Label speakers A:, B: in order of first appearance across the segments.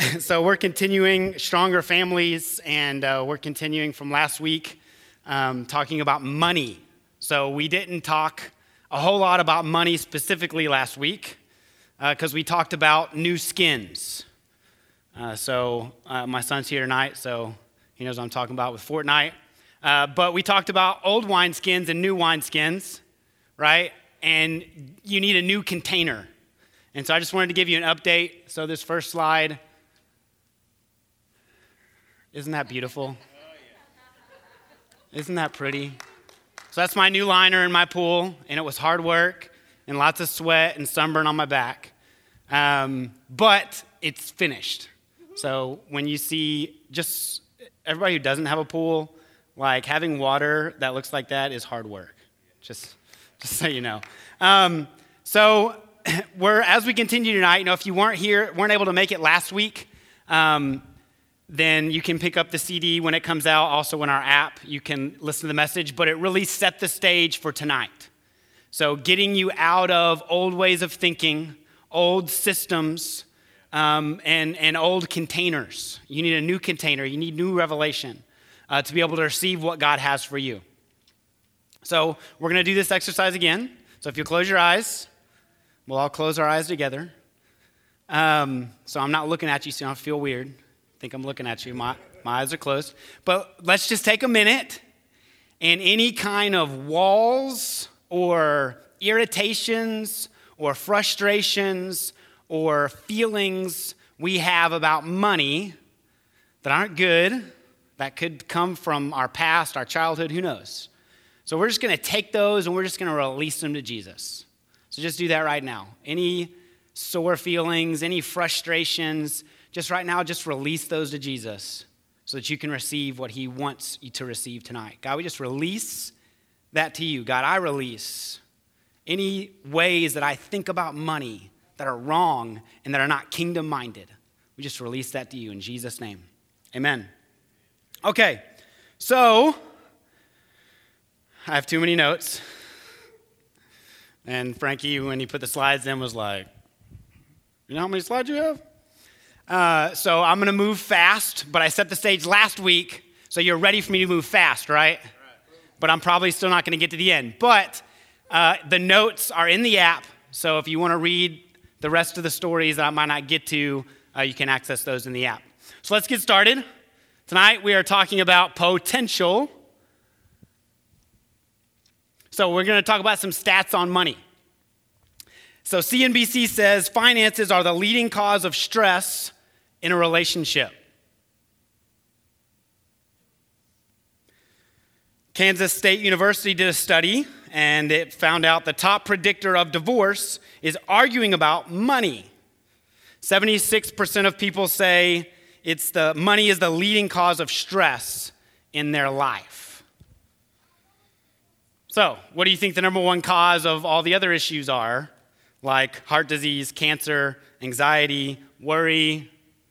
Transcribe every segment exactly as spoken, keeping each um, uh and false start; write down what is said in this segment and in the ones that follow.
A: so we're continuing Stronger Families, and uh, we're continuing from last week um, talking about money. So we didn't talk a whole lot about money specifically last week because uh, we talked about new skins. Uh, so uh, my son's here tonight, so he knows what I'm talking about with Fortnite. Uh, but we talked about old wineskins and new wineskins, right? And you need a new container. And so I just wanted to give you an update. So this first slide, isn't that beautiful? Isn't that pretty? So that's my new liner in my pool, and it was hard work and lots of sweat and sunburn on my back. Um, but it's finished. So when you see just everybody who doesn't have a pool, like having water that looks like that is hard work. Just, just so you know. Um, so we're as we continue tonight. You know, if you weren't here, weren't able to make it last week, um, then you can pick up the C D when it comes out. Also, in our app, you can listen to the message. But it really set the stage for tonight. So getting you out of old ways of thinking, old systems, um, and and old containers. You need a new container. You need new revelation uh, to be able to receive what God has for you. So we're going to do this exercise again. So if you close your eyes, we'll all close our eyes together. Um, so I'm not looking at you, so you don't feel weird. I think I'm looking at you. My, my eyes are closed. But let's just take a minute, and any kind of walls or irritations or frustrations or feelings we have about money that aren't good, that could come from our past, our childhood, who knows? So we're just going to take those and we're just going to release them to Jesus. So just do that right now. Any sore feelings, any frustrations, just right now, just release those to Jesus so that you can receive what he wants you to receive tonight. God, we just release that to you. God, I release any ways that I think about money that are wrong and that are not kingdom-minded. We just release that to you in Jesus' name. Amen. Okay, so I have too many notes. And Frankie, when he put the slides in, was like, you know how many slides you have? Uh, so I'm going to move fast, but I set the stage last week, so you're ready for me to move fast, right? right. But I'm probably still not going to get to the end. But uh, the notes are in the app, so if you want to read the rest of the stories that I might not get to, uh, you can access those in the app. So let's get started. Tonight we are talking about potential. So we're going to talk about some stats on money. So C N B C says finances are the leading cause of stress in a relationship. Kansas State University did a study, and it found out the top predictor of divorce is arguing about money. seventy-six percent of people say it's the money is the leading cause of stress in their life. So, what do you think the number one cause of all the other issues are? Like heart disease, cancer, anxiety, worry.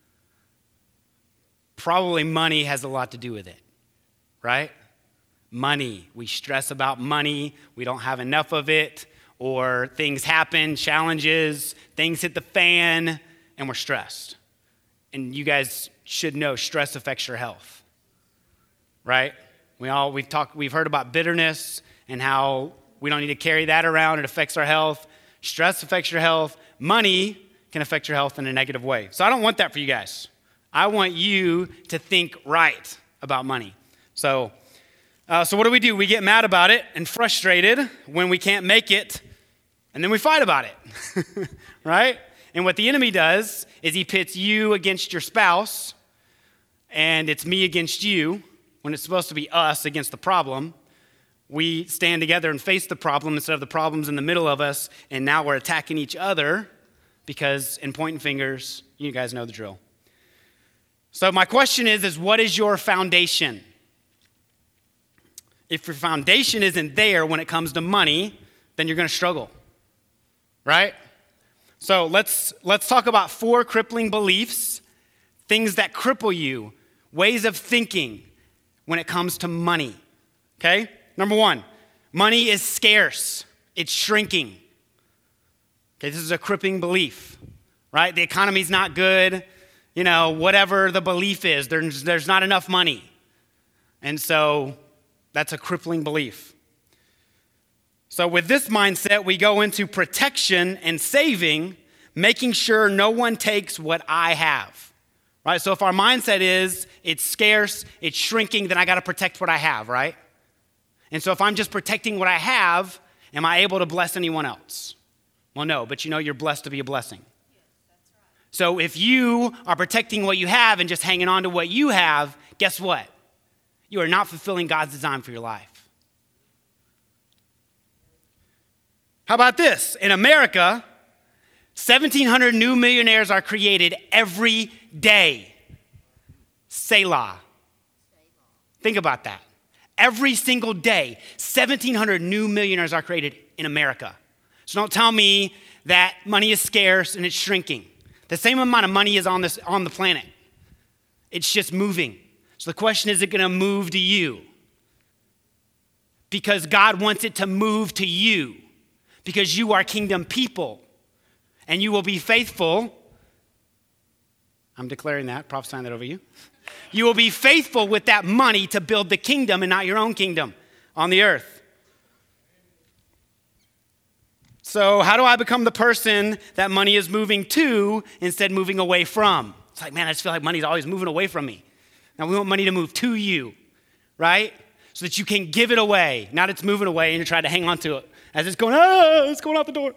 A: Probably money has a lot to do with it, right? Money. We stress about money. We don't have enough of it, or things happen, challenges, things hit the fan, and we're stressed. And you guys should know stress affects your health, right? We all we've talked we've heard about bitterness and how we don't need to carry that around. It affects our health. Stress affects your health. Money can affect your health in a negative way. So I don't want that for you guys. I want you to think right about money. So, uh, so what do we do? We get mad about it and frustrated when we can't make it, and then we fight about it, right? And what the enemy does is he pits you against your spouse, and it's me against you, when it's supposed to be us against the problem. We stand together and face the problem instead of the problems in the middle of us, and now we're attacking each other because in pointing fingers, you guys know the drill. So my question is, is what is your foundation? If your foundation isn't there when it comes to money, then you're going to struggle, right? So let's let's talk about four crippling beliefs, things that cripple you, ways of thinking when it comes to money, okay? Number one, money is scarce. It's shrinking. Okay, this is a crippling belief, right? The economy's not good. you know, whatever the belief is, there's, there's not enough money. And so that's a crippling belief. So with this mindset, we go into protection and saving, making sure no one takes what I have. Right? So if our mindset is it's scarce, it's shrinking, then I got to protect what I have, right? And so if I'm just protecting what I have, am I able to bless anyone else? Well, no, but you know you're blessed to be a blessing.
B: Yes, that's right.
A: So if you are protecting what you have and just hanging on to what you have, guess what? You are not fulfilling God's design for your life. How about this? In America, seventeen hundred new millionaires are created every day. Selah. Think about that. Every single day, seventeen hundred new millionaires are created in America. So don't tell me that money is scarce and it's shrinking. The same amount of money is on this on the planet. It's just moving. So the question is, is it going to move to you? Because God wants it to move to you. Because you are kingdom people. And you will be faithful. I'm declaring that, prophesying that over you. You will be faithful with that money to build the kingdom and not your own kingdom on the earth. So how do I become the person that money is moving to instead moving away from? It's like, man, I just feel like money's always moving away from me. Now we want money to move to you, right? So that you can give it away, not it's moving away and you're trying to hang on to it. As it's going, ah, it's going out the door.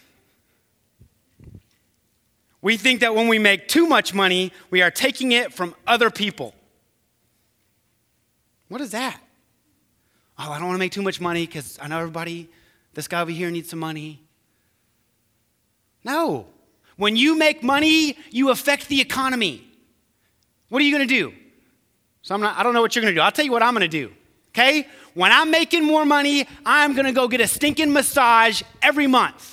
A: We think that when we make too much money, we are taking it from other people. What is that? Oh, I don't want to make too much money because I know everybody, this guy over here needs some money. No. When you make money, you affect the economy. What are you going to do? So I'm not, I don't know what you're going to do. I'll tell you what I'm going to do. Okay? When I'm making more money, I'm going to go get a stinking massage every month.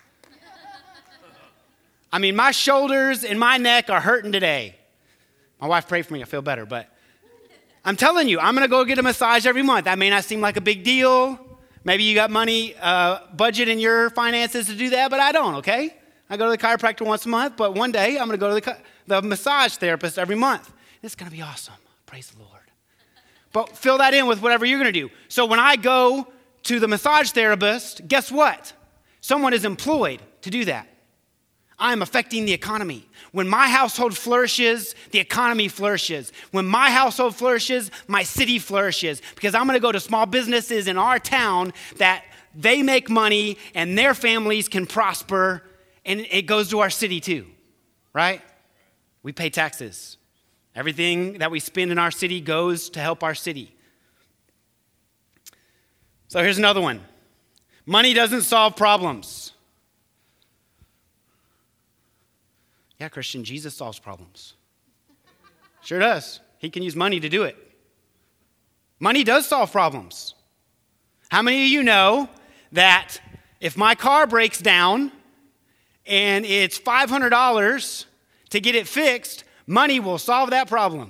A: I mean, my shoulders and my neck are hurting today. My wife prayed for me. I feel better. But I'm telling you, I'm going to go get a massage every month. That may not seem like a big deal. Maybe you got money, uh, budget in your finances to do that, but I don't, okay? I go to the chiropractor once a month, but one day I'm going to go to the, the massage therapist every month. It's going to be awesome. Praise the Lord. But fill that in with whatever you're going to do. So when I go to the massage therapist, guess what? Someone is employed to do that. I am affecting the economy. When my household flourishes, the economy flourishes. When my household flourishes, my city flourishes. Because I'm going to go to small businesses in our town that they make money and their families can prosper, and it goes to our city too, right? We pay taxes. Everything that we spend in our city goes to help our city. So here's another one. Money doesn't solve problems. Yeah, Christian, Jesus solves problems. Sure does. He can use money to do it. Money does solve problems. How many of you know that if my car breaks down and it's five hundred dollars to get it fixed, money will solve that problem?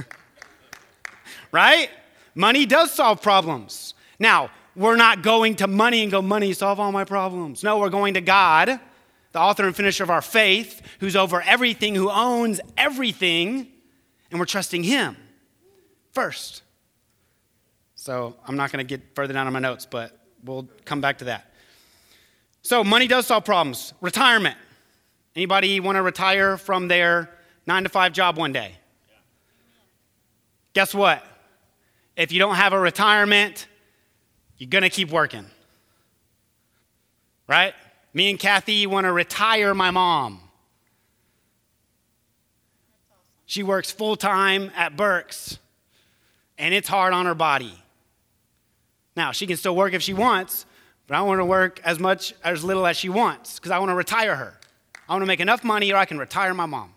A: Right? Money does solve problems. Now, we're not going to money and go, money, solve all my problems. No, we're going to God, the author and finisher of our faith, who's over everything, who owns everything, and we're trusting him first. So I'm not going to get further down on my notes, but we'll come back to that. So money does solve problems. Retirement. Anybody want to retire from their nine to five job one day? Yeah. Guess what? If you don't have a retirement, you're going to keep working. Right? Me and Kathy want to retire my mom.
B: That's awesome.
A: She works full-time at Burke's, and it's hard on her body. Now, she can still work if she wants, but I want to work as much, as little as she wants, because I want to retire her. I want to make enough money or I can retire my mom.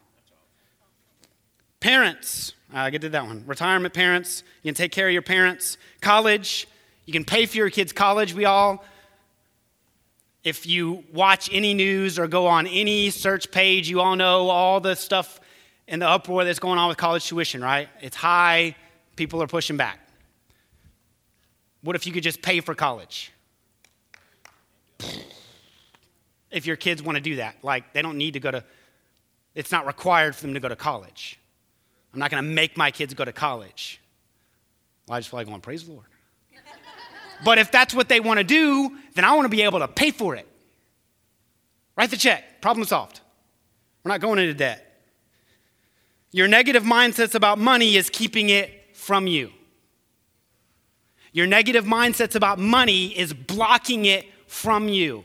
A: Parents, I get to that one. Retirement parents, you can take care of your parents. College, you can pay for your kids' college. We all, if you watch any news or go on any search page, you all know all the stuff in the uproar that's going on with college tuition, right? It's high, people are pushing back. What if you could just pay for college? If your kids want to do that, like they don't need to go to It's not required for them to go to college. I'm not going to make my kids go to college. Well, I just feel like going, praise the Lord. But if that's what they want to do, then I want to be able to pay for it. Write the check. Problem solved. We're not going into debt. Your negative mindsets about money is keeping it from you. Your negative mindsets about money is blocking it from you.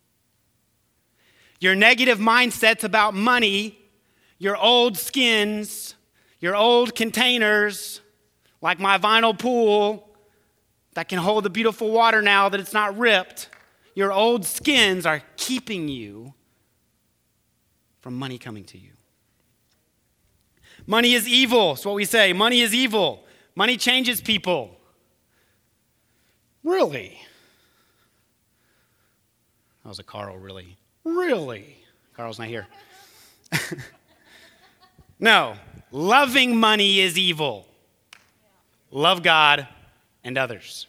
A: Your negative mindsets about money, your old skins, your old containers, like my vinyl pool that can hold the beautiful water now that it's not ripped, your old skins are keeping you from money coming to you. Money is evil. That's what we say. Money is evil. Money changes people. Really? That was a Carl, really. Really? Carl's not here. No. Loving money is evil. Love God and others.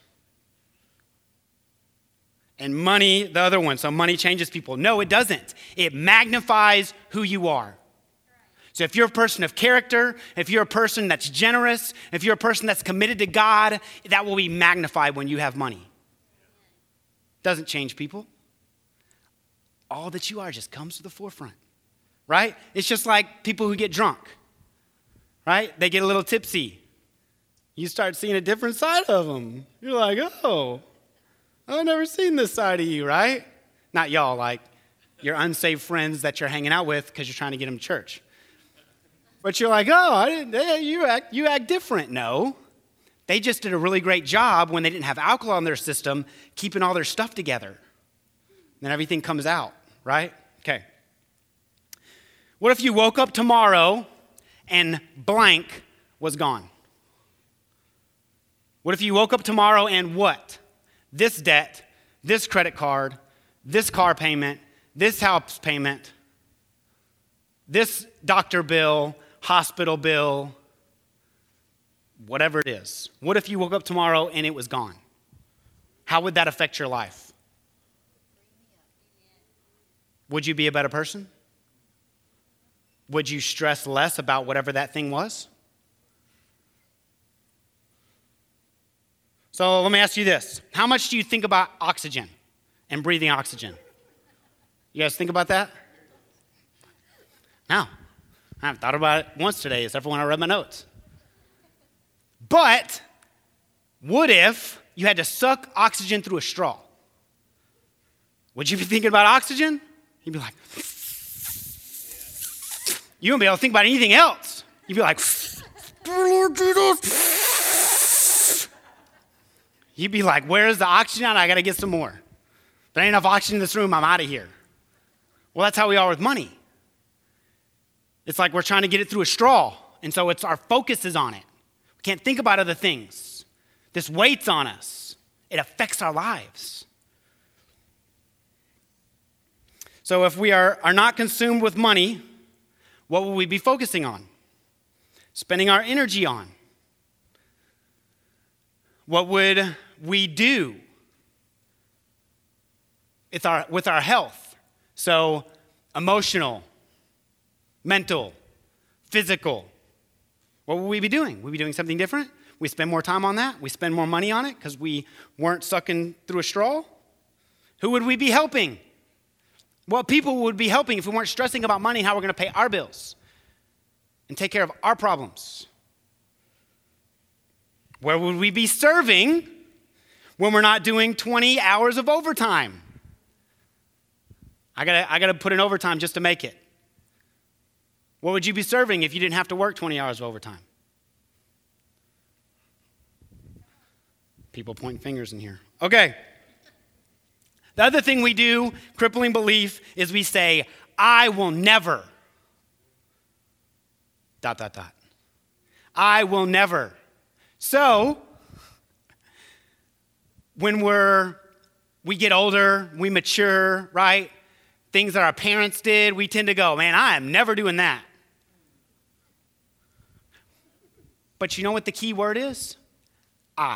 A: And money, the other one. So money changes people. No, it doesn't. It magnifies who you are. So if you're a person of character, if you're a person that's generous, if you're a person that's committed to God, that will be magnified when you have money. Doesn't change people. All that you are just comes to the forefront, right? It's just like people who get drunk, right? They get a little tipsy. You start seeing a different side of them. You're like, oh, I've never seen this side of you, right? Not y'all, like your unsaved friends that you're hanging out with because you're trying to get them to church. But you're like, oh, I didn't, hey, you act, you act different. No, they just did a really great job when they didn't have alcohol in their system, keeping all their stuff together. And then everything comes out, right? Okay. What if you woke up tomorrow and blank was gone? What if you woke up tomorrow and what? This debt, this credit card, this car payment, this house payment, this doctor bill, hospital bill, whatever it is. What if you woke up tomorrow and it was gone? How would that affect your life? Would you be a better person? Would you stress less about whatever that thing was? So let me ask you this. How much do you think about oxygen and breathing oxygen? You guys think about that? No. I haven't thought about it once today, except for when I read my notes. But what if you had to suck oxygen through a straw? Would you be thinking about oxygen? You'd be like, you wouldn't be able to think about anything else. You'd be like, Lord Jesus. You'd be like, where's the oxygen? I got to get some more. There ain't enough oxygen in this room. I'm out of here. Well, that's how we are with money. It's like we're trying to get it through a straw, and so it's our focus is on it. We can't think about other things. This weights on us. It affects our lives. So if we are, are not consumed with money, what will we be focusing on? Spending our energy on? What would we do with our, with our health? So emotional, mental, physical. What will we be doing? Will we be doing something different? We spend more time on that? We spend more money on it because we weren't sucking through a straw? Who would we be helping? What people would be helping if we weren't stressing about money, how we're going to pay our bills and take care of our problems? Where would we be serving when we're not doing twenty hours of overtime? I gotta, I gotta put in overtime just to make it. What would you be serving if you didn't have to work twenty hours of overtime? People pointing fingers in here. Okay. The other thing we do, crippling belief, is we say, I will never, dot, dot, dot. I will never. So, when we're, we get older, we mature, right? Things that our parents did, we tend to go, man, I am never doing that. But you know what the key word is? I.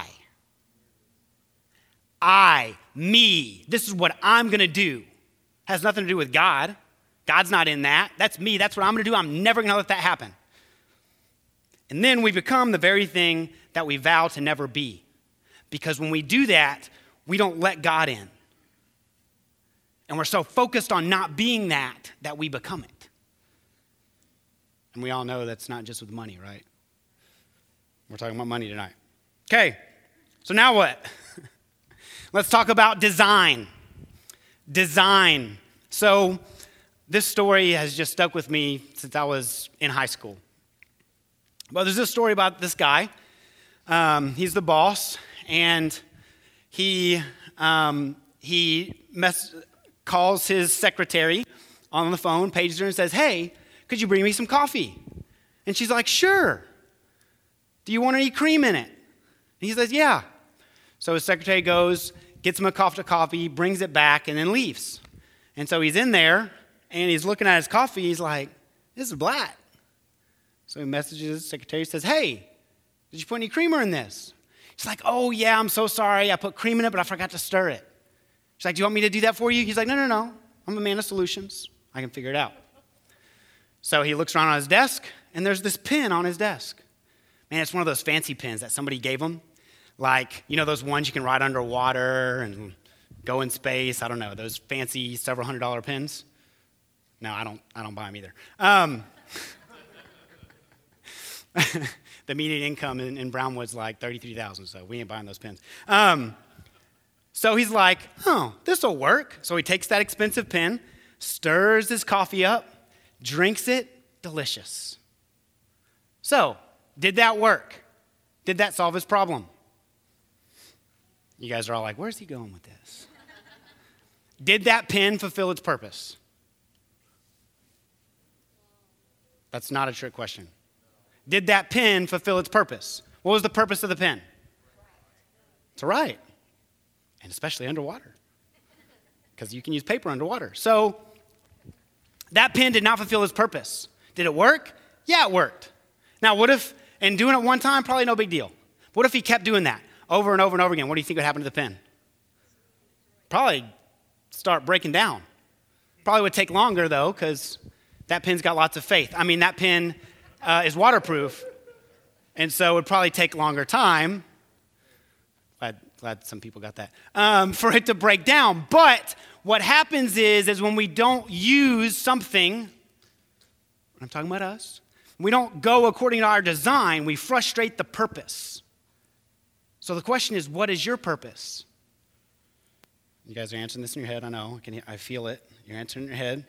A: I, me, this is what I'm going to do. Has nothing to do with God. God's not in that. That's me. That's what I'm going to do. I'm never going to let that happen. And then we become the very thing that we vow to never be. Because when we do that, we don't let God in. And we're so focused on not being that, that we become it. And we all know that's not just with money, right? We're talking about money tonight. Okay, so now what? Let's talk about design. Design. So this story has just stuck with me since I was in high school. Well, there's this story about this guy. Um, he's the boss, and he um, he mess, calls his secretary on the phone, pages her, and says, "Hey, could you bring me some coffee?" And she's like, "Sure. Do you want any cream in it?" And he says, "Yeah." So his secretary goes, gets him a cup of coffee, brings it back, and then leaves. And so he's in there, and he's looking at his coffee. He's like, "This is black." So he messages his secretary, says, "Hey, did you put any creamer in this?" He's like, "Oh, yeah, I'm so sorry. I put cream in it, but I forgot to stir it." She's like, "Do you want me to do that for you?" He's like, "No, no, no. I'm a man of solutions. I can figure it out." So he looks around on his desk, and there's this pen on his desk. Man, it's one of those fancy pens that somebody gave him. Like, you know those ones you can ride underwater and go in space? I don't know, those fancy several hundred dollar pens? No, I don't I don't buy them either. Um, the median income in, in Brownwood's like thirty-three thousand dollars, so we ain't buying those pens. Um, so he's like, "Oh, this'll work." So he takes that expensive pen, stirs his coffee up, drinks it, delicious. So, did that work? Did that solve his problem? You guys are all like, "Where's he going with this?" Did that pen fulfill its purpose? That's not a trick question. Did that pen fulfill its purpose? What was the purpose of the pen? To write, and especially underwater, because you can use paper underwater. So that pen did not fulfill its purpose. Did it work? Yeah, it worked. Now, what if, and doing it one time, probably no big deal. What if he kept doing that over and over and over again? What do you think would happen to the pen? Probably start breaking down. Probably would take longer, though, because that pen's got lots of faith. I mean, that pen uh, is waterproof, and so it would probably take longer time. Glad, glad some people got that. Um, for it to break down. But what happens is, is when we don't use something, I'm talking about us, we don't go according to our design, we frustrate the purpose. So the question is, what is your purpose? You guys are answering this in your head, I know. I, can hear, I feel it. You're answering in your head.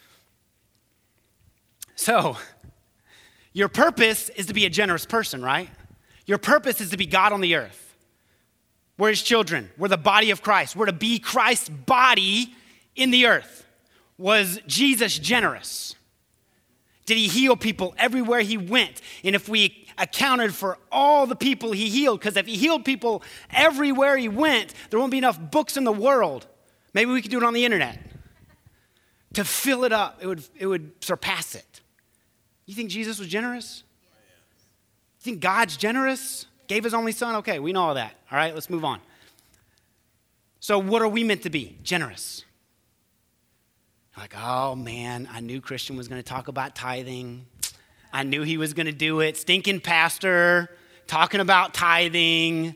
A: So, your purpose is to be a generous person, right? Your purpose is to be God on the earth. We're his children. We're the body of Christ. We're to be Christ's body in the earth. Was Jesus generous? Did he heal people everywhere he went? And if we accounted for all the people he healed, because if he healed people everywhere he went, there won't be enough books in the world. Maybe we could do it on the internet. To fill it up, it would, it would surpass it. You think Jesus was generous? You think God's generous? Gave his only son? Okay, we know all that. All right, let's move on. So what are we meant to be? Generous. Like, oh man, I knew Christian was going to talk about tithing. I knew he was going to do it. Stinking pastor, talking about tithing.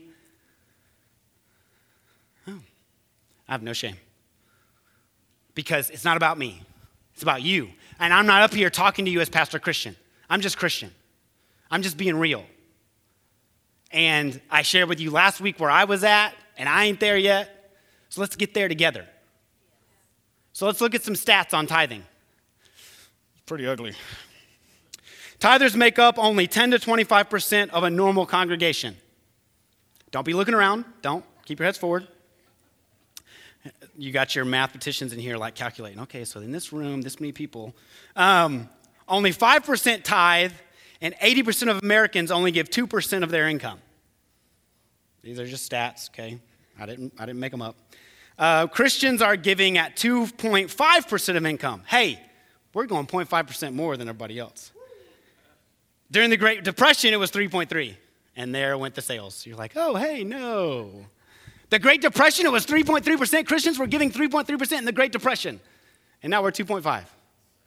A: Oh, I have no shame. Because it's not about me. It's about you. And I'm not up here talking to you as Pastor Christian. I'm just Christian. I'm just being real. And I shared with you last week where I was at, and I ain't there yet. So let's get there together. So let's look at some stats on tithing. Pretty ugly. Tithers make up only ten to twenty-five percent of a normal congregation. Don't be looking around. Don't. Keep your heads forward. You got your mathematicians in here like calculating. Okay, so in this room, this many people. Um, only five percent tithe, and eighty percent of Americans only give two percent of their income. These are just stats, okay? I didn't, I didn't make them up. Uh, Christians are giving at two point five percent of income. Hey, we're going zero point five percent more than everybody else. During the Great Depression, it was three point three, and there went the sales. You're like, oh, hey, no. The Great Depression, it was three point three percent. Christians were giving three point three percent in the Great Depression, and now we're two point five.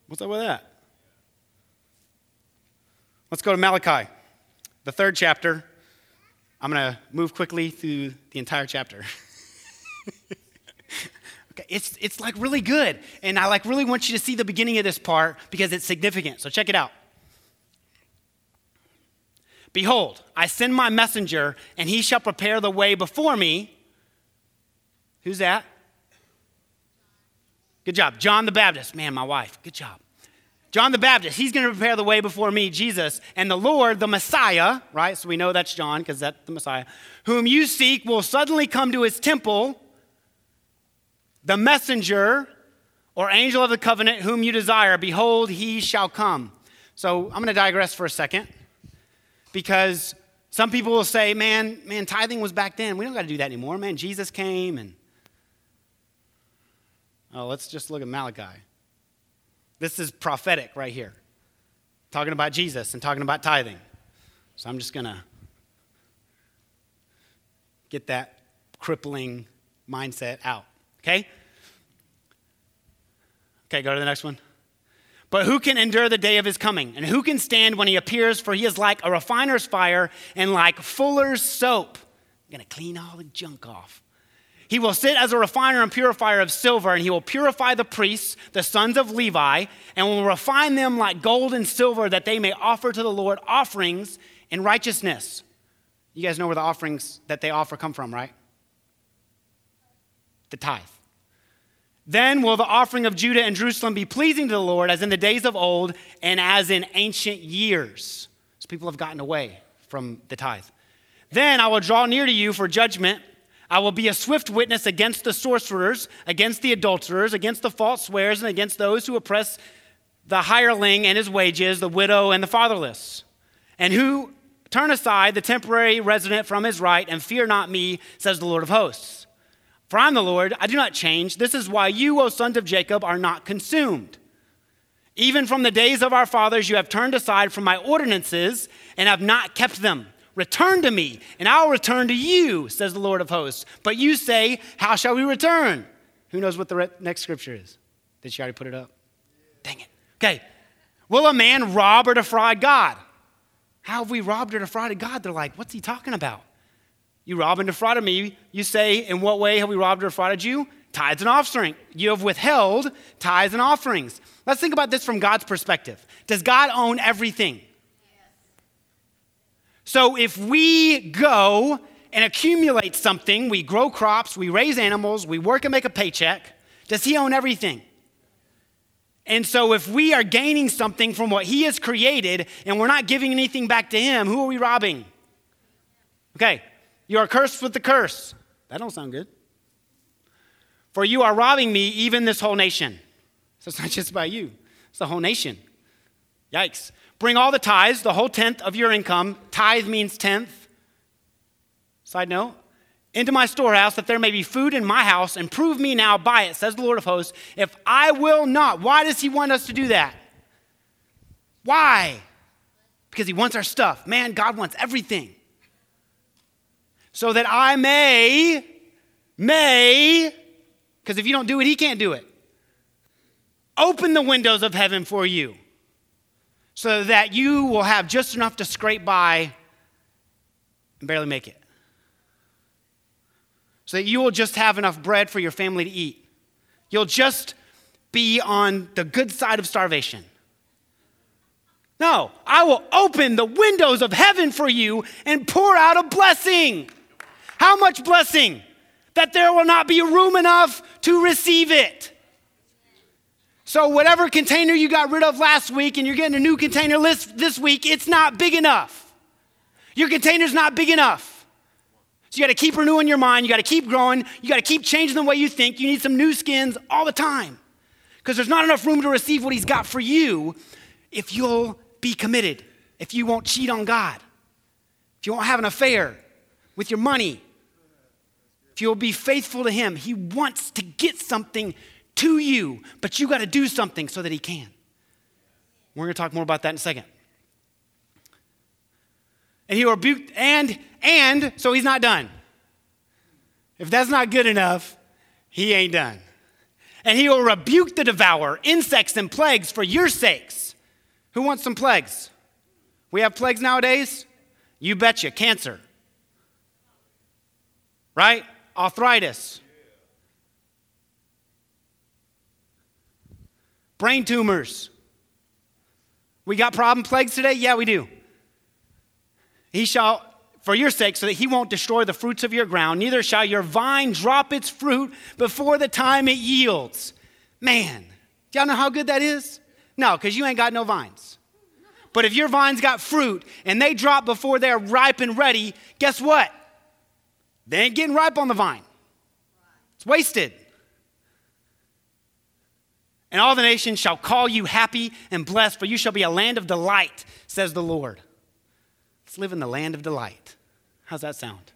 A: What's up with that? Let's go to Malachi, the third chapter. I'm going to move quickly through the entire chapter. Okay, it's it's like really good. And I like really want you to see the beginning of this part because it's significant. So check it out. Behold, I send my messenger, and he shall prepare the way before me. Who's that? Good job. John the Baptist. Man, my wife. Good job. John the Baptist. He's going to prepare the way before me, Jesus. And the Lord, the Messiah, right? So we know that's John because that's the Messiah. Whom you seek will suddenly come to his temple. The messenger or angel of the covenant whom you desire, behold, he shall come. So I'm going to digress for a second because some people will say, man, man, tithing was back then. We don't got to do that anymore. Man, Jesus came and, oh, let's just look at Malachi. This is prophetic right here, talking about Jesus and talking about tithing. So I'm just going to get that crippling mindset out. Okay? Okay, go to the next one. But who can endure the day of his coming? And who can stand when he appears? For he is like a refiner's fire and like fuller's soap. I'm going to clean all the junk off. He will sit as a refiner and purifier of silver, and he will purify the priests, the sons of Levi, and will refine them like gold and silver, that they may offer to the Lord offerings in righteousness. You guys know where the offerings that they offer come from, right? The tithe. Then will the offering of Judah and Jerusalem be pleasing to the Lord as in the days of old and as in ancient years. So people have gotten away from the tithe. Then I will draw near to you for judgment. I will be a swift witness against the sorcerers, against the adulterers, against the false swearers, and against those who oppress the hireling and his wages, the widow and the fatherless, and who turn aside the temporary resident from his right and fear not me, says the Lord of hosts. For I am the Lord, I do not change. This is why you, O sons of Jacob, are not consumed. Even from the days of our fathers, you have turned aside from my ordinances and have not kept them. Return to me, and I will return to you, says the Lord of hosts. But you say, how shall we return? Who knows what the re- next scripture is? Did she already put it up? Dang it. Okay. Will a man rob or defraud God? How have we robbed or defrauded God? They're like, what's he talking about? You robbed and defrauded me. You say, in what way have we robbed or defrauded you? Tithes and offering. You have withheld tithes and offerings. Let's think about this from God's perspective. Does God own everything? So if we go and accumulate something, we grow crops, we raise animals, we work and make a paycheck, does he own everything? And so if we are gaining something from what he has created and we're not giving anything back to him, who are we robbing? Okay, you are cursed with the curse. That don't sound good. For you are robbing me, even this whole nation. So it's not just about you, it's the whole nation. Yikes. Bring all the tithes, the whole tenth of your income. Tithe means tenth. Side note. Into my storehouse, that there may be food in my house, and prove me now by it, says the Lord of hosts, if I will not. Why does he want us to do that? Why? Because he wants our stuff. Man, God wants everything. So that I may, may, because if you don't do it, he can't do it. Open the windows of heaven for you, so that you will have just enough to scrape by and barely make it. So that you will just have enough bread for your family to eat. You'll just be on the good side of starvation. No, I will open the windows of heaven for you and pour out a blessing. How much blessing? That there will not be room enough to receive it. So whatever container you got rid of last week and you're getting a new container list this week, it's not big enough. Your container's not big enough. So you got to keep renewing your mind. You got to keep growing. You got to keep changing the way you think. You need some new skins all the time because there's not enough room to receive what he's got for you if you'll be committed, if you won't cheat on God, if you won't have an affair with your money, if you'll be faithful to him. He wants to get something to you, but you got to do something so that he can. We're going to talk more about that in a second. And he rebuked, and, and, so he's not done. If that's not good enough, he ain't done. And he will rebuke the devourer, insects and plagues for your sakes. Who wants some plagues? We have plagues nowadays? You betcha. Cancer. Right? Arthritis. Brain tumors. We got problem plagues today? Yeah, we do. He shall, for your sake, so that he won't destroy the fruits of your ground, neither shall your vine drop its fruit before the time it yields. Man, do y'all know how good that is? No, because you ain't got no vines. But if your vines got fruit and they drop before they're ripe and ready, guess what? They ain't getting ripe on the vine. It's wasted. And all the nations shall call you happy and blessed, for you shall be a land of delight, says the Lord. Let's live in the land of delight. How's that sound?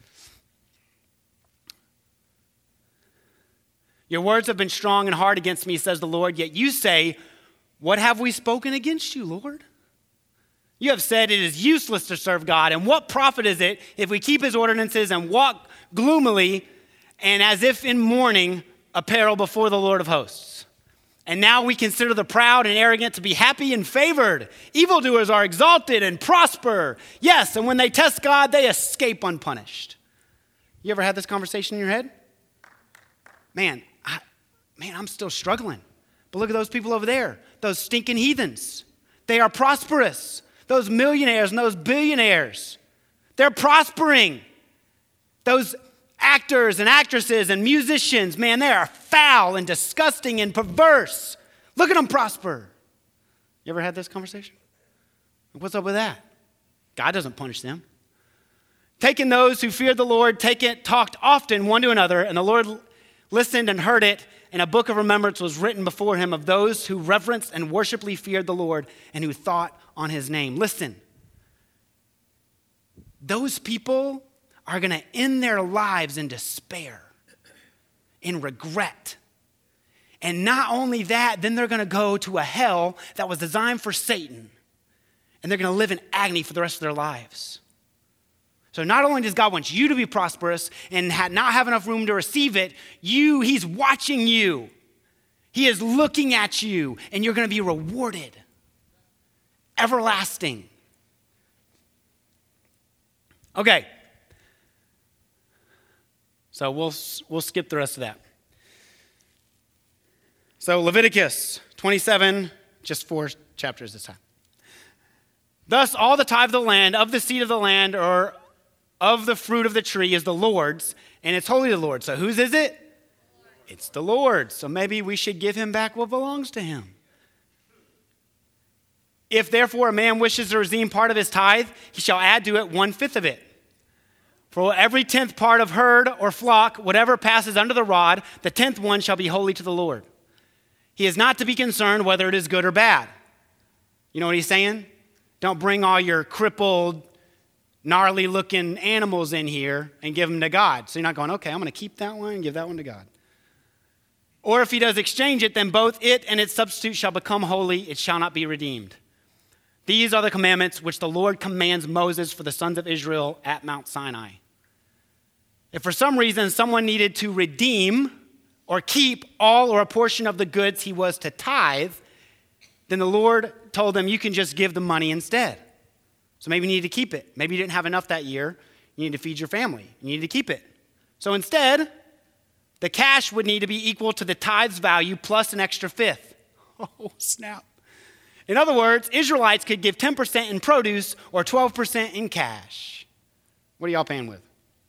A: Your words have been strong and hard against me, says the Lord, yet you say, what have we spoken against you, Lord? You have said it is useless to serve God, and what profit is it if we keep his ordinances and walk gloomily and as if in mourning apparel before the Lord of hosts? And now we consider the proud and arrogant to be happy and favored. Evildoers are exalted and prosper. Yes, and when they test God, they escape unpunished. You ever had this conversation in your head? Man, I, man, I'm still struggling. But look at those people over there, those stinking heathens. They are prosperous. Those millionaires and those billionaires, they're prospering. Those actors and actresses and musicians, man, they are foul and disgusting and perverse. Look at them prosper. You ever had this conversation? What's up with that? God doesn't punish them. Taking those who feared the Lord, take it, talked often one to another, and the Lord listened and heard it, and a book of remembrance was written before him of those who reverenced and worshipfully feared the Lord and who thought on his name. Listen, those people are going to end their lives in despair, in regret. And not only that, then they're going to go to a hell that was designed for Satan. And they're going to live in agony for the rest of their lives. So not only does God want you to be prosperous and not have enough room to receive it, you, he's watching you. He is looking at you, and you're going to be rewarded. Everlasting. Okay. So we'll we'll skip the rest of that. So Leviticus twenty-seven, just four chapters this time. Thus all the tithe of the land, of the seed of the land, or of the fruit of the tree is the Lord's, and it's holy to the Lord. So whose is it? It's the Lord's. So maybe we should give him back what belongs to him. If therefore a man wishes to redeem part of his tithe, he shall add to it one-fifth of it. For every tenth part of herd or flock, whatever passes under the rod, the tenth one shall be holy to the Lord. He is not to be concerned whether it is good or bad. You know what he's saying? Don't bring all your crippled, gnarly-looking animals in here and give them to God. So you're not going, okay, I'm going to keep that one and give that one to God. Or if he does exchange it, then both it and its substitute shall become holy. It shall not be redeemed. These are the commandments which the Lord commands Moses for the sons of Israel at Mount Sinai. If for some reason someone needed to redeem or keep all or a portion of the goods he was to tithe, then the Lord told them, you can just give the money instead. So maybe you need to keep it. Maybe you didn't have enough that year. You need to feed your family. You need to keep it. So instead, the cash would need to be equal to the tithe's value plus an extra fifth. Oh, snap. In other words, Israelites could give ten percent in produce or twelve percent in cash. What are y'all paying with?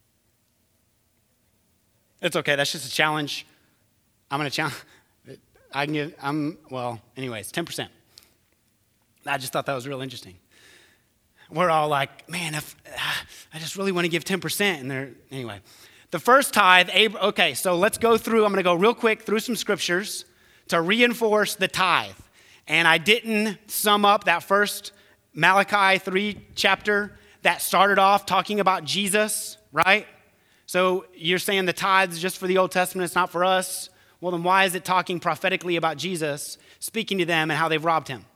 A: It's okay. That's just a challenge. I'm going to challenge. I can give, I'm, well, anyways, ten percent. I just thought that was real interesting. We're all like, man, if, I just really want to give ten percent. And they're, anyway. The first tithe, okay, so let's go through. I'm going to go real quick through some scriptures to reinforce the tithe. And I didn't sum up that first Malachi three chapter that started off talking about Jesus, right? So you're saying the tithe is just for the Old Testament, it's not for us. Well, then why is it talking prophetically about Jesus, speaking to them and how they've robbed him?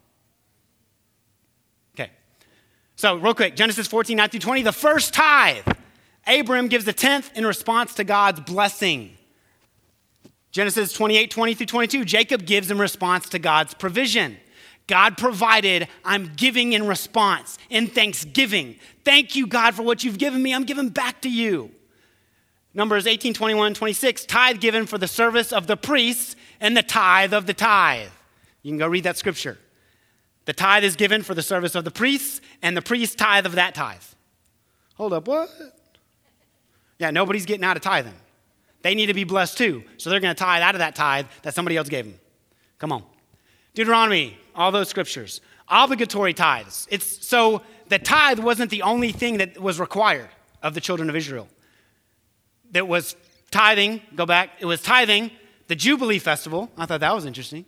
A: Okay. So real quick, Genesis fourteen, nine through twenty, the first tithe. Abram gives the tenth in response to God's blessing. Genesis twenty-eight, twenty through twenty-two, Jacob gives in response to God's provision. God provided, I'm giving in response, in thanksgiving. Thank you, God, for what you've given me. I'm giving back to you. Numbers eighteen, twenty-one, twenty-six, tithe given for the service of the priests and the tithe of the tithe. You can go read that scripture. The tithe is given for the service of the priests and the priest's tithe of that tithe. Hold up, what? Yeah, nobody's getting out of tithing. They need to be blessed too. So they're going to tithe out of that tithe that somebody else gave them. Come on. Deuteronomy, all those scriptures. Obligatory tithes. It's so the tithe wasn't the only thing that was required of the children of Israel. There was tithing, go back, it was tithing, the Jubilee festival. I thought that was interesting.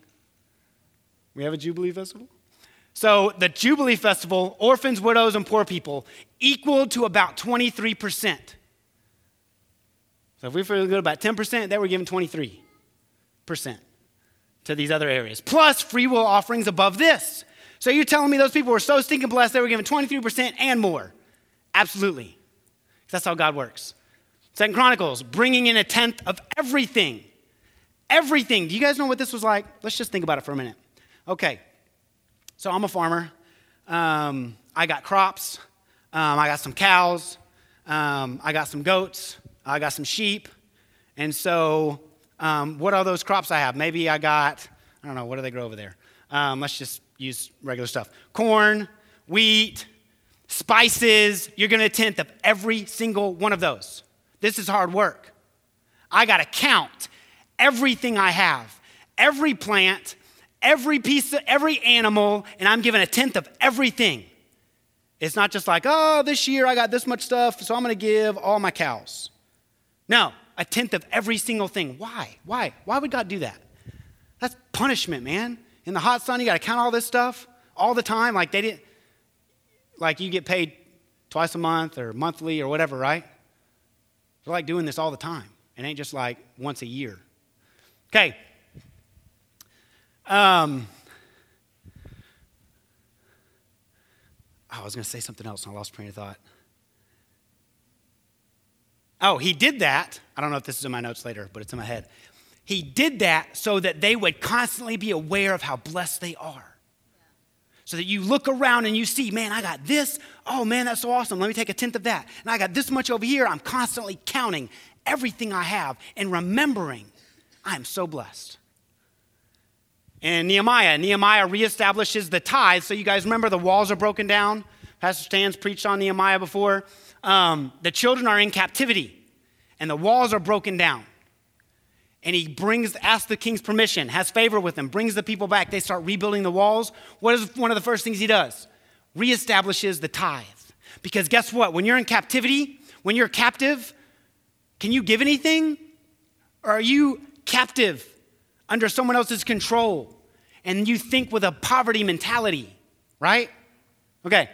A: We have a Jubilee festival? So the Jubilee festival, orphans, widows, and poor people equaled to about twenty-three percent. So if we feel good about ten percent, they were given twenty-three percent to these other areas. Plus free will offerings above this. So you're telling me those people were so stinking blessed they were given twenty-three percent and more? Absolutely. That's how God works. Second Chronicles, bringing in a tenth of everything. Everything. Do you guys know what this was like? Let's just think about it for a minute. Okay. So I'm a farmer. Um, I got crops. Um, I got some cows. Um, I got some goats. I got some sheep. And so um, what are those crops I have? Maybe I got, I don't know, what do they grow over there? Um, let's just use regular stuff. Corn, wheat, spices. You're going to a tenth of every single one of those. This is hard work. I got to count everything I have, every plant, every piece of, every animal, and I'm given a tenth of everything. It's not just like, oh, this year I got this much stuff, so I'm going to give all my cows. No, a tenth of every single thing. Why? Why? Why would God do that? That's punishment, man. In the hot sun, you got to count all this stuff all the time. Like they didn't, like you get paid twice a month or monthly or whatever, right? They're like doing this all the time. It ain't just like once a year. Okay. Um, oh, I was going to say something else and I lost train of thought. Oh, he did that. I don't know if this is in my notes later, but it's in my head. He did that so that they would constantly be aware of how blessed they are. So that you look around and you see, man, I got this. Oh, man, that's so awesome. Let me take a tenth of that. And I got this much over here. I'm constantly counting everything I have and remembering I'm so blessed. And Nehemiah, Nehemiah reestablishes the tithe. So you guys remember the walls are broken down. Pastor Stan's preached on Nehemiah before. Um, the children are in captivity and the walls are broken down. And he brings, asks the king's permission, has favor with them, brings the people back. They start rebuilding the walls. What is one of the first things he does? Reestablishes the tithe. Because guess what? When you're in captivity, when you're captive, can you give anything? Or are you captive under someone else's control? And you think with a poverty mentality, right? Okay.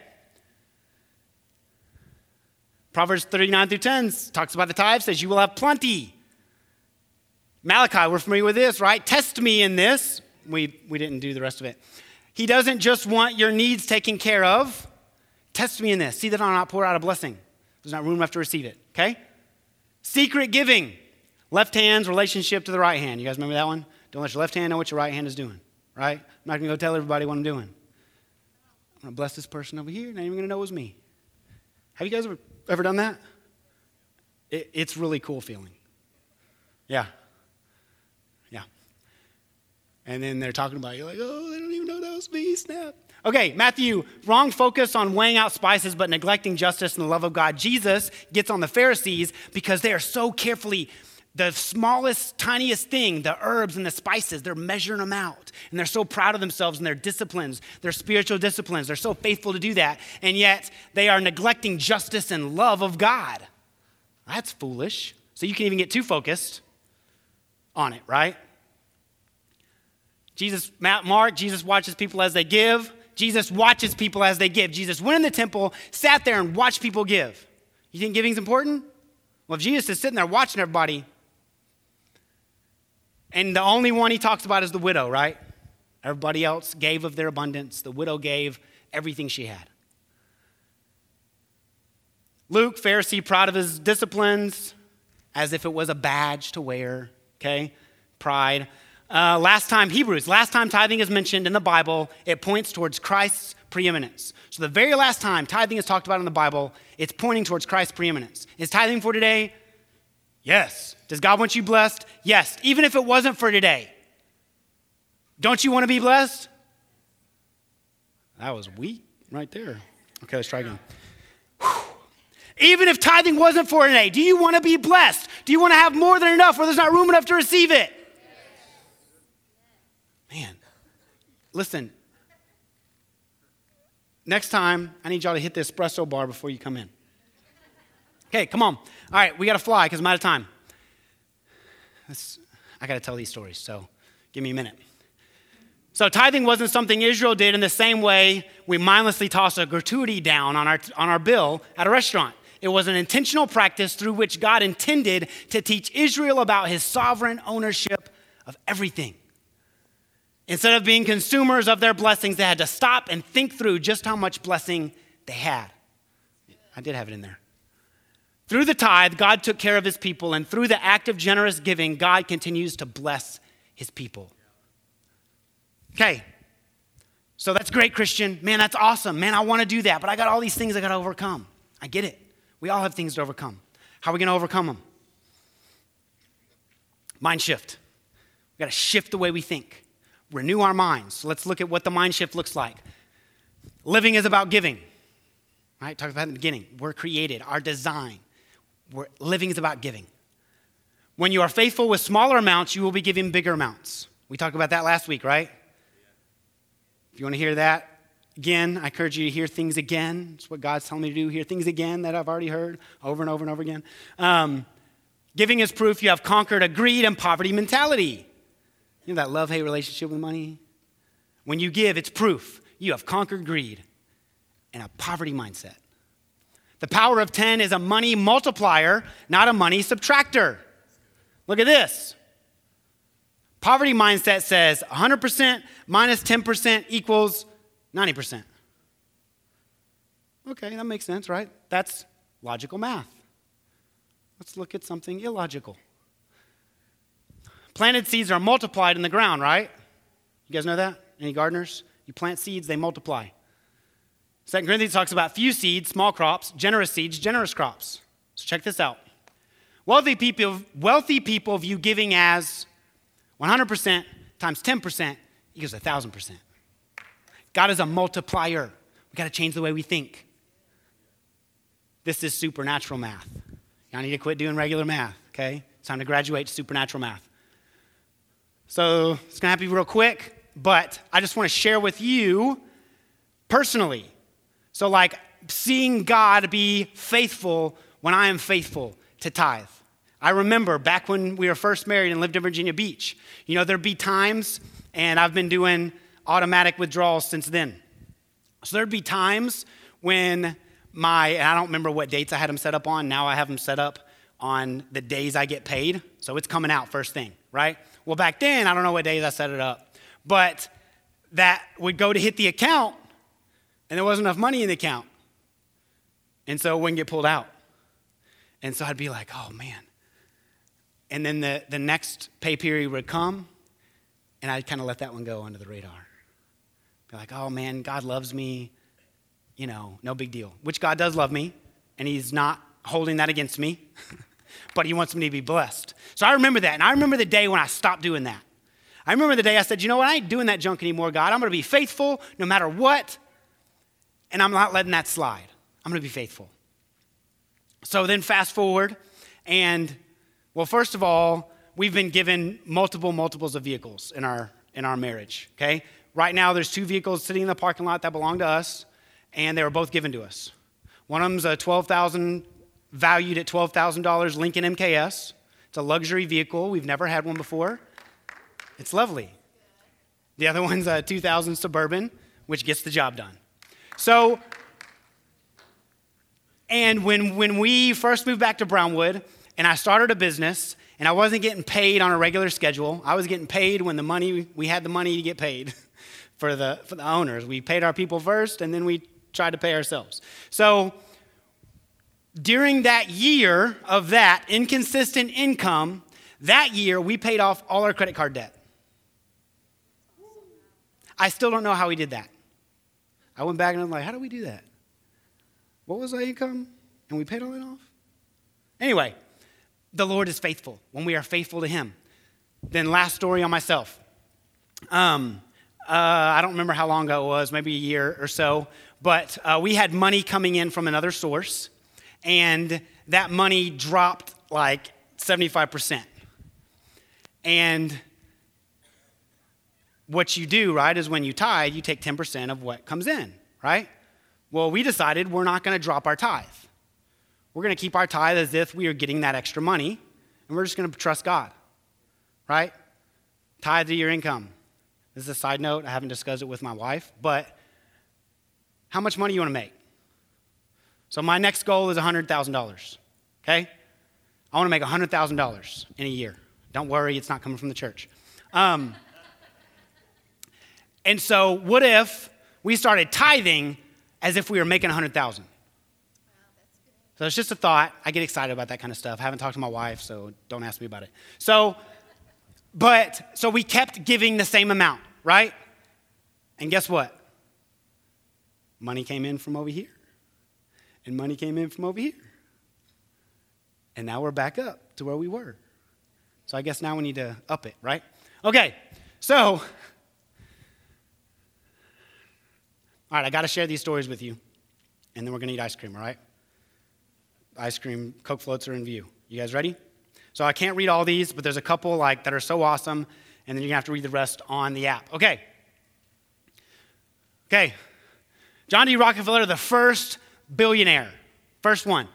A: Proverbs thirty-nine through ten talks about the tithe, says you will have plenty. Malachi, we're familiar with this, right? Test me in this. We, we didn't do the rest of it. He doesn't just want your needs taken care of. Test me in this. See that I'll not pour out a blessing. There's not room enough to receive it, okay? Secret giving. Left hand's relationship to the right hand. You guys remember that one? Don't let your left hand know what your right hand is doing, right? I'm not going to go tell everybody what I'm doing. I'm going to bless this person over here. Not even going to know it was me. Have you guys ever, ever done that? It, it's really cool feeling. Yeah. Yeah. And then they're talking about you like, oh, they don't even know that was me, snap. Okay, Matthew, wrong focus on weighing out spices but neglecting justice and the love of God. Jesus gets on the Pharisees because they are so carefully, the smallest, tiniest thing, the herbs and the spices, they're measuring them out. And they're so proud of themselves and their disciplines, their spiritual disciplines. They're so faithful to do that. And yet they are neglecting justice and love of God. That's foolish. So you can even get too focused on it, right? Jesus, Mark, Jesus watches people as they give. Jesus watches people as they give. Jesus went in the temple, sat there and watched people give. You think giving's important? Well, if Jesus is sitting there watching everybody, and the only one he talks about is the widow, right? Everybody else gave of their abundance. The widow gave everything she had. Luke, Pharisee, proud of his disciplines, as if it was a badge to wear, okay? pride. Uh, last time, Hebrews, last time tithing is mentioned in the Bible, it points towards Christ's preeminence. So the very last time tithing is talked about in the Bible, it's pointing towards Christ's preeminence. Is tithing for today? Yes. Does God want you blessed? Yes. Even if it wasn't for today. Don't you want to be blessed? That was weak right there. Okay, let's try again. Whew. Even if tithing wasn't for today, do you want to be blessed? Do you want to have more than enough where there's not room enough to receive it? Man, listen. Next time, I need y'all to hit the espresso bar before you come in. Okay, come on. All right, we got to fly because I'm out of time. This, I got to tell these stories, so give me a minute. So tithing wasn't something Israel did in the same way we mindlessly toss a gratuity down on our, on our bill at a restaurant. It was an intentional practice through which God intended to teach Israel about his sovereign ownership of everything. Instead of being consumers of their blessings, they had to stop and think through just how much blessing they had. I did have it in there. Through the tithe, God took care of his people, and through the act of generous giving, God continues to bless his people. Okay, so that's great, Christian. Man, that's awesome. Man, I want to do that, but I got all these things I got to overcome. I get it. We all have things to overcome. How are we going to overcome them? Mind shift. We got to shift the way we think. Renew our minds. So let's look at what the mind shift looks like. Living is about giving. Right? Talked about in the beginning. We're created. Our design. We're, living is about giving. When you are faithful with smaller amounts, you will be giving bigger amounts. We talked about that last week, right? If you want to hear that again, I encourage you to hear things again. It's what God's telling me to do. Hear things again that I've already heard over and over and over again. Um, giving is proof you have conquered a greed and poverty mentality. You know that love-hate relationship with money? When you give, it's proof you have conquered greed and a poverty mindset. The power of ten is a money multiplier, not a money subtractor. Look at this. Poverty mindset says one hundred percent minus ten percent equals ninety percent. Okay, that makes sense, right? That's logical math. Let's look at something illogical. Planted seeds are multiplied in the ground, right? You guys know that? Any gardeners? You plant seeds, they multiply. Second Corinthians talks about few seeds, small crops, generous seeds, generous crops. So check this out. Wealthy people, wealthy people view giving as one hundred percent times ten percent equals one thousand percent. God is a multiplier. We got to change the way we think. This is supernatural math. Y'all need to quit doing regular math, okay? It's time to graduate to supernatural math. So it's going to have to be real quick, but I just want to share with you personally. So like seeing God be faithful when I am faithful to tithe. I remember back when we were first married and lived in Virginia Beach, you know, there'd be times, and I've been doing automatic withdrawals since then. So there'd be times when my, and I don't remember what dates I had them set up on. Now I have them set up on the days I get paid. So it's coming out first thing, right? Well, back then, I don't know what days I set it up, but that would go to hit the account, and there wasn't enough money in the account. And so it wouldn't get pulled out. And so I'd be like, oh, man. And then the, the next pay period would come, and I'd kind of let that one go under the radar. Be like, oh, man, God loves me. You know, no big deal. Which God does love me, and he's not holding that against me, but he wants me to be blessed. So I remember that, and I remember the day when I stopped doing that. I remember the day I said, you know what, I ain't doing that junk anymore, God. I'm going to be faithful no matter what, and I'm not letting that slide. I'm going to be faithful. So then fast forward, and, well, first of all, we've been given multiple multiples of vehicles in our in our marriage, okay? Right now, there's two vehicles sitting in the parking lot that belong to us, and they were both given to us. One of them's a twelve thousand dollars, valued at twelve thousand dollars Lincoln M K S. It's a luxury vehicle. We've never had one before. It's lovely. The other one's a two thousand Suburban, which gets the job done. So, and when, when we first moved back to Brownwood, and I started a business, and I wasn't getting paid on a regular schedule. I was getting paid when the money, we had the money to get paid for the, for the owners. We paid our people first, and then we tried to pay ourselves. So during that year of that inconsistent income, That year, we paid off all our credit card debt. I still don't know how we did that. I went back and I'm like, how did we do that? What was our income? And we paid all that off? Anyway, the Lord is faithful when we are faithful to him. Then last story on myself. Um, uh, I don't remember how long ago it was, maybe a year or so, but uh, we had money coming in from another source, and that money dropped like seventy-five percent. And what you do, right, is when you tithe, you take ten percent of what comes in, right? Well, we decided we're not going to drop our tithe. We're going to keep our tithe as if we are getting that extra money, and we're just going to trust God, right? Tithe to your income. This is a side note. I haven't discussed it with my wife, but how much money you want to make? So my next goal is one hundred thousand dollars, okay? I want to make one hundred thousand dollars in a year. Don't worry, it's not coming from the church. Um, and so what if we started tithing as if we were making one hundred thousand dollars? So it's just a thought. I get excited about that kind of stuff. I haven't talked to my wife, so don't ask me about it. So, but, so we kept giving the same amount, right? And guess what? Money came in from over here. And money came in from over here. And now we're back up to where we were. So I guess now we need to up it, right? Okay, so, all right, I got to share these stories with you. And then we're going to eat ice cream, all right? Ice cream, Coke floats are in view. You guys ready? So I can't read all these, but there's a couple like that are so awesome, and then you're gonna have to read the rest on the app. Okay. Okay. John D. Rockefeller, the first billionaire, first one.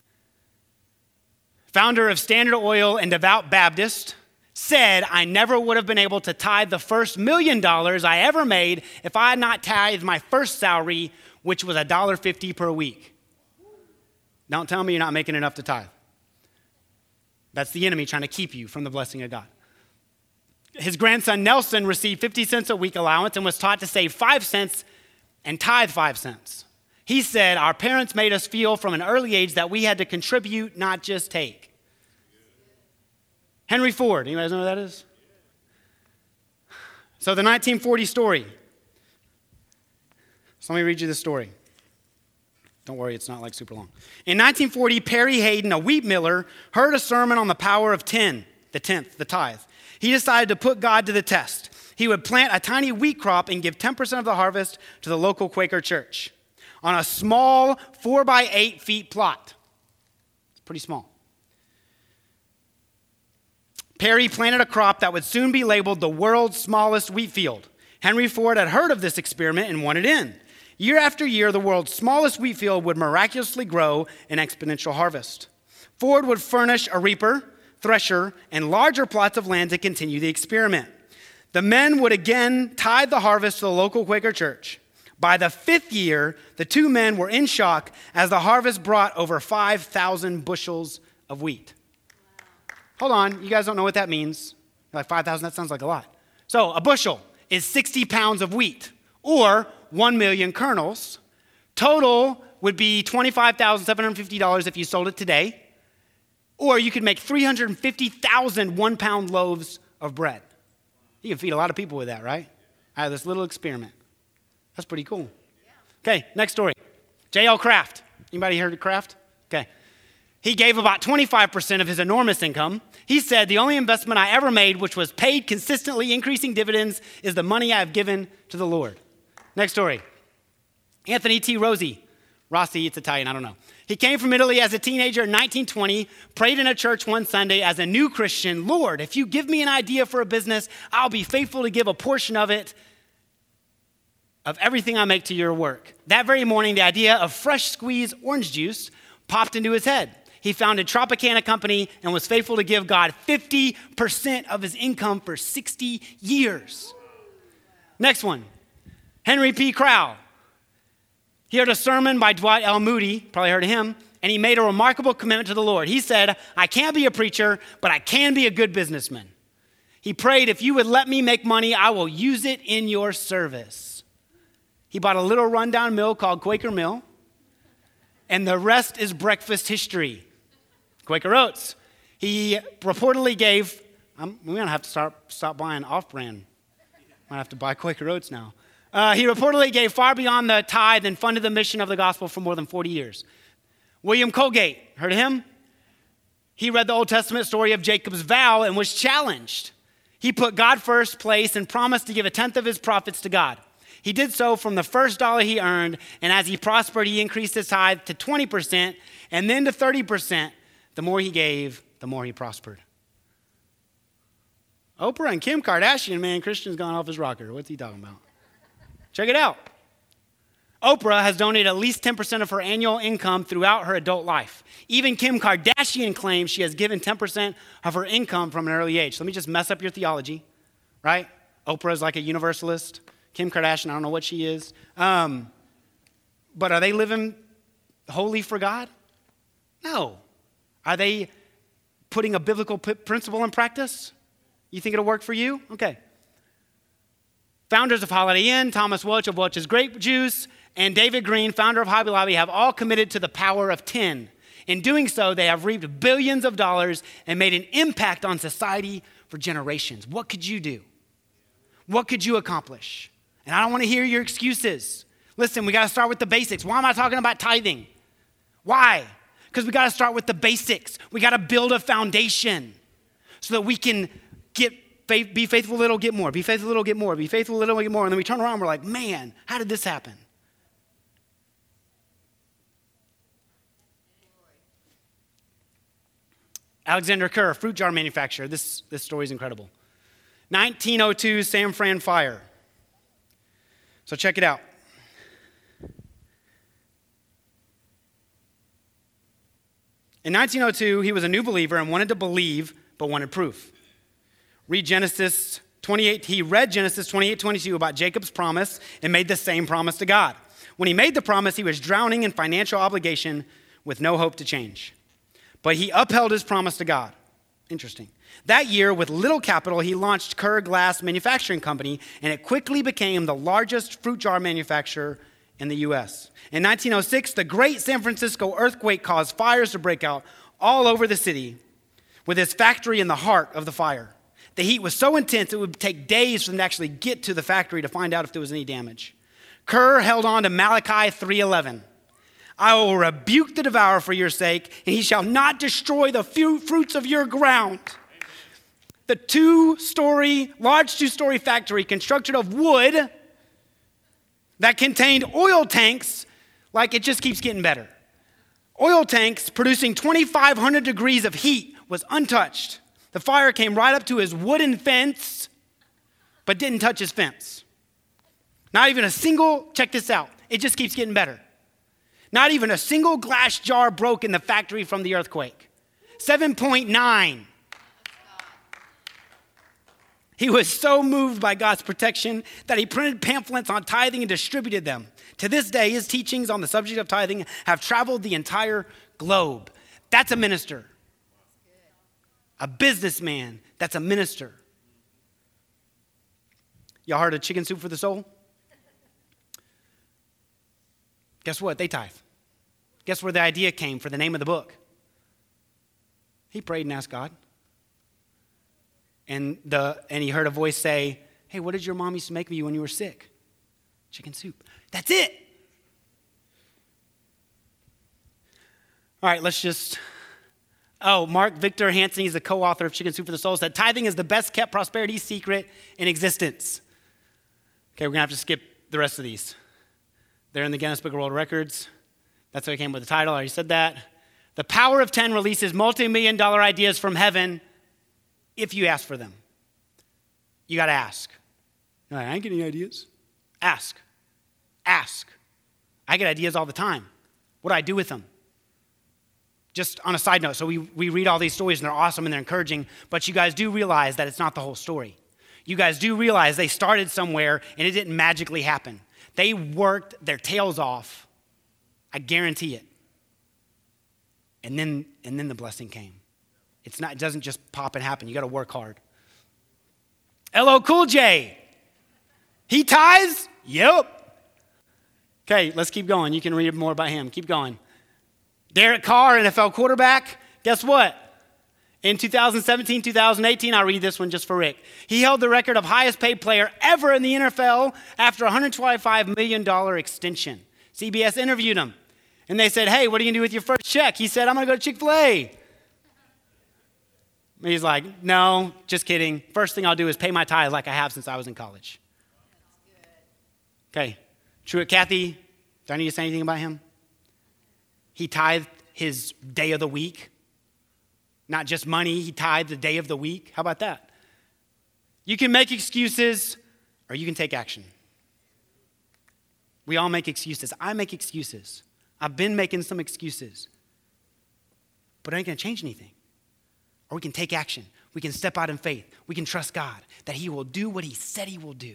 A: Founder of Standard Oil and devout Baptist, said, I never would have been able to tithe the first million dollars I ever made if I had not tithed my first salary, which was one dollar fifty per week. Don't tell me you're not making enough to tithe. That's the enemy trying to keep you from the blessing of God. His grandson Nelson received fifty cents a week allowance and was taught to save five cents and tithe five cents. He said, our parents made us feel from an early age that we had to contribute, not just take. Henry Ford, you guys know who that is? So the nineteen forty story. So let me read you this story. Don't worry, it's not like super long. In nineteen forty, Perry Hayden, a wheat miller, heard a sermon on the power of ten, the tenth, the tithe. He decided to put God to the test. He would plant a tiny wheat crop and give ten percent of the harvest to the local Quaker church on a small four by eight feet plot. It's pretty small. Perry planted a crop that would soon be labeled the world's smallest wheat field. Henry Ford had heard of this experiment and wanted in. Year after year, the world's smallest wheat field would miraculously grow an exponential harvest. Ford would furnish a reaper, thresher, and larger plots of land to continue the experiment. The men would again tithe the harvest to the local Quaker church. By the fifth year, the two men were in shock as the harvest brought over five thousand bushels of wheat. Hold on, you guys don't know what that means. You're like, five thousand, that sounds like a lot. So a bushel is sixty pounds of wheat, or one million kernels. Total would be twenty-five thousand seven hundred fifty dollars if you sold it today. Or you could make three hundred fifty thousand one-pound loaves of bread. You can feed a lot of people with that, right? I had this little experiment. That's pretty cool. Okay, next story. J L Kraft. Anybody heard of Kraft? Okay. He gave about twenty-five percent of his enormous income. He said, the only investment I ever made, which was paid consistently increasing dividends, is the money I have given to the Lord. Next story. Anthony T. Rossi. Rossi, it's Italian, I don't know. He came from Italy as a teenager in nineteen twenty, prayed in a church one Sunday as a new Christian, Lord, if you give me an idea for a business, I'll be faithful to give a portion of it, of everything I make to your work. That very morning, the idea of fresh squeezed orange juice popped into his head. He founded Tropicana Company and was faithful to give God fifty percent of his income for sixty years. Next one. Henry P. Crowell. He heard a sermon by Dwight L. Moody, probably heard of him, and he made a remarkable commitment to the Lord. He said, I can't be a preacher, but I can be a good businessman. He prayed, if you would let me make money, I will use it in your service. He bought a little rundown mill called Quaker Mill, and the rest is breakfast history. Quaker Oats. He reportedly gave, I'm, we're going to have to start, stop buying off-brand. I have to buy Quaker Oats now. Uh, he reportedly gave far beyond the tithe and funded the mission of the gospel for more than forty years. William Colgate, heard of him? He read the Old Testament story of Jacob's vow and was challenged. He put God first place and promised to give a tenth of his profits to God. He did so from the first dollar he earned, and as he prospered, he increased his tithe to twenty percent and then to thirty percent. The more he gave, the more he prospered. Oprah and Kim Kardashian, man, Christian's gone off his rocker. What's he talking about? Check it out. Oprah has donated at least ten percent of her annual income throughout her adult life. Even Kim Kardashian claims she has given ten percent of her income from an early age. Let me just mess up your theology, right? Oprah is like a universalist. Kim Kardashian, I don't know what she is. Um, but are they living holy for God? No. Are they putting a biblical p- principle in practice? You think it'll work for you? Okay. Founders of Holiday Inn, Thomas Welch of Welch's Grape Juice, and David Green, founder of Hobby Lobby, have all committed to the power of ten. In doing so, they have reaped billions of dollars and made an impact on society for generations. What could you do? What could you accomplish? And I don't want to hear your excuses. Listen, we got to start with the basics. Why am I talking about tithing? Why? Because we got to start with the basics. We got to build a foundation so that we can get faith, be faithful a little, get more. Be faithful a little, get more. Be faithful a little, get more. And then we turn around and we're like, man, how did this happen? Alexander Kerr, fruit jar manufacturer. This, this story is incredible. nineteen oh two San Fran fire. So check it out. In nineteen oh two, he was a new believer and wanted to believe, but wanted proof. Read Genesis twenty-eight. He read Genesis twenty-eight twenty-two about Jacob's promise and made the same promise to God. When he made the promise, he was drowning in financial obligation with no hope to change. But he upheld his promise to God. Interesting. That year, with little capital, he launched Kerr Glass Manufacturing Company, and it quickly became the largest fruit jar manufacturer in the U S. In nineteen oh six, the great San Francisco earthquake caused fires to break out all over the city, with his factory in the heart of the fire. The heat was so intense, it would take days for them to actually get to the factory to find out if there was any damage. Kerr held on to Malachi three eleven. I will rebuke the devourer for your sake, and he shall not destroy the few fruits of your ground. The two-story, large two-story factory constructed of wood that contained oil tanks, like it just keeps getting better. Oil tanks producing twenty-five hundred degrees of heat was untouched. The fire came right up to his wooden fence, but didn't touch his fence. Not even a single, check this out, it just keeps getting better. Not even a single glass jar broke in the factory from the earthquake. seven point nine. He was so moved by God's protection that he printed pamphlets on tithing and distributed them. To this day, his teachings on the subject of tithing have traveled the entire globe. That's a minister. A businessman, that's a minister. Y'all heard of Chicken Soup for the Soul? Guess what? They tithe. Guess where the idea came for the name of the book? He prayed and asked God. And the and he heard a voice say, hey, what did your mom used to make me when you were sick? Chicken soup. That's it. All right, let's just... Oh, Mark Victor Hansen, he's the co-author of Chicken Soup for the Soul, said, tithing is the best kept prosperity secret in existence. Okay, we're going to have to skip the rest of these. They're in the Guinness Book of World Records. That's how it came with the title. I already said that. The power of ten releases multi-million dollar ideas from heaven if you ask for them. You got to ask. You're like, I ain't getting ideas. Ask. Ask. I get ideas all the time. What do I do with them? Just on a side note, so we, we read all these stories and they're awesome and they're encouraging, but you guys do realize that it's not the whole story. You guys do realize they started somewhere and it didn't magically happen. They worked their tails off. I guarantee it. And then and then the blessing came. It's not, it doesn't just pop and happen. You got to work hard. L L Cool J. He tithes? Yep. Okay, let's keep going. You can read more about him. Keep going. Derek Carr, N F L quarterback. Guess what? In two thousand seventeen, two thousand eighteen, I'll read this one just for Rick. He held the record of highest paid player ever in the N F L after a one hundred twenty-five million dollars extension. C B S interviewed him, and they said, hey, what are you going to do with your first check? He said, I'm going to go to Chick-fil-A. He's like, no, just kidding. First thing I'll do is pay my tithe like I have since I was in college. Okay, Truett Cathy, do I need to say anything about him? He tithed his day of the week. Not just money, he tithed the day of the week. How about that? You can make excuses or you can take action. We all make excuses. I make excuses. I've been making some excuses. But it ain't going to change anything. Or we can take action. We can step out in faith. We can trust God that he will do what he said he will do.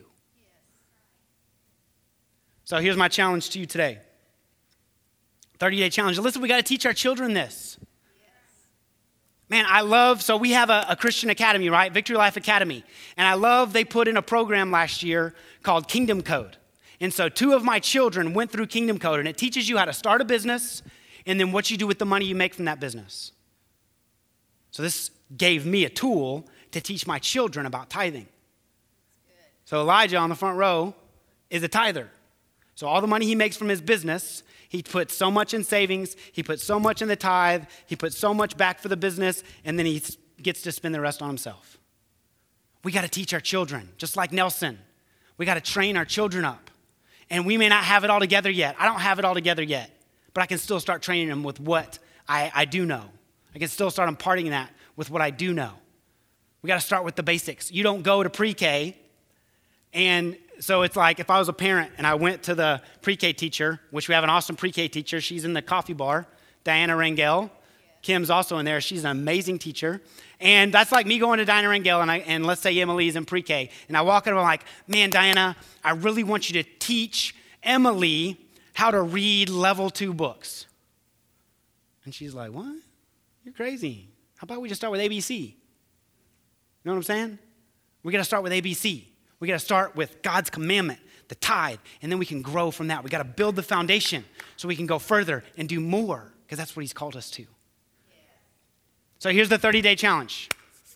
A: So here's my challenge to you today. thirty-day challenge. Listen, we got to teach our children this. Man, I love, so we have a, a Christian academy, right? Victory Life Academy. And I love they put in a program last year called Kingdom Code. And so two of my children went through Kingdom Code, and it teaches you how to start a business and then what you do with the money you make from that business. So this gave me a tool to teach my children about tithing. So Elijah on the front row is a tither. So all the money he makes from his business, he puts so much in savings, he puts so much in the tithe, he puts so much back for the business, and then he gets to spend the rest on himself. We got to teach our children, just like Nelson. We got to train our children up. And we may not have it all together yet. I don't have it all together yet, but I can still start training them with what I, I do know. I can still start imparting that with what I do know. We got to start with the basics. You don't go to pre-K and so it's like if I was a parent and I went to the pre-K teacher, which we have an awesome pre-K teacher. She's in the coffee bar, Diana Rangel. Kim's also in there. She's an amazing teacher. And that's like me going to Diana Rangel and, I, and let's say Emily's in pre-K. And I walk in and I'm like, man, Diana, I really want you to teach Emily how to read level two books. And she's like, what? You're crazy. How about we just start with A B C? You know what I'm saying? We got to start with A B C. We got to start with God's commandment, the tithe, and then we can grow from that. We got to build the foundation so we can go further and do more because that's what he's called us to. Yeah. So here's the thirty-day challenge.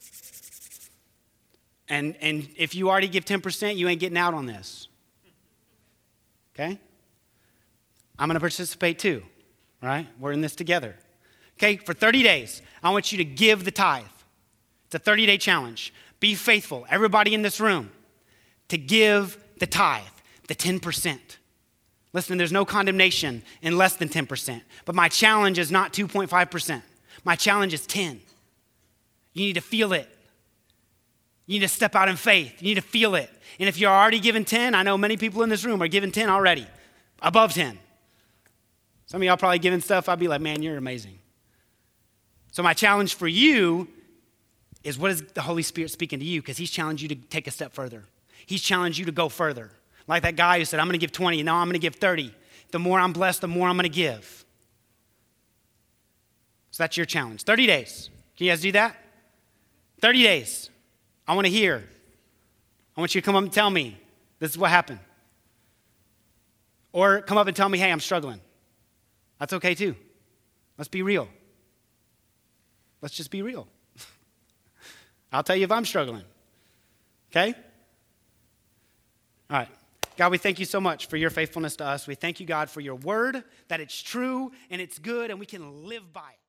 A: And, and if you already give ten percent, you ain't getting out on this. Okay? I'm going to participate too, right? We're in this together. Okay, for thirty days, I want you to give the tithe. It's a thirty-day challenge. Be faithful, everybody in this room, to give the tithe, the ten percent. Listen, there's no condemnation in less than ten percent. But my challenge is not two point five percent. My challenge is ten. You need to feel it. You need to step out in faith. You need to feel it. And if you're already giving ten, I know many people in this room are giving ten already, above ten. Some of y'all probably giving stuff, I'd be like, man, you're amazing. So my challenge for you is what is the Holy Spirit speaking to you? Because he's challenged you to take a step further. He's challenged you to go further. Like that guy who said, I'm going to give twenty, and now I'm going to give thirty. The more I'm blessed, the more I'm going to give. So that's your challenge. thirty days. Can you guys do that? thirty days. I want to hear. I want you to come up and tell me, this is what happened. Or come up and tell me, hey, I'm struggling. That's okay too. Let's be real. Let's just be real. I'll tell you if I'm struggling. Okay? All right. God, we thank you so much for your faithfulness to us. We thank you, God, for your word, that it's true and it's good and we can live by it.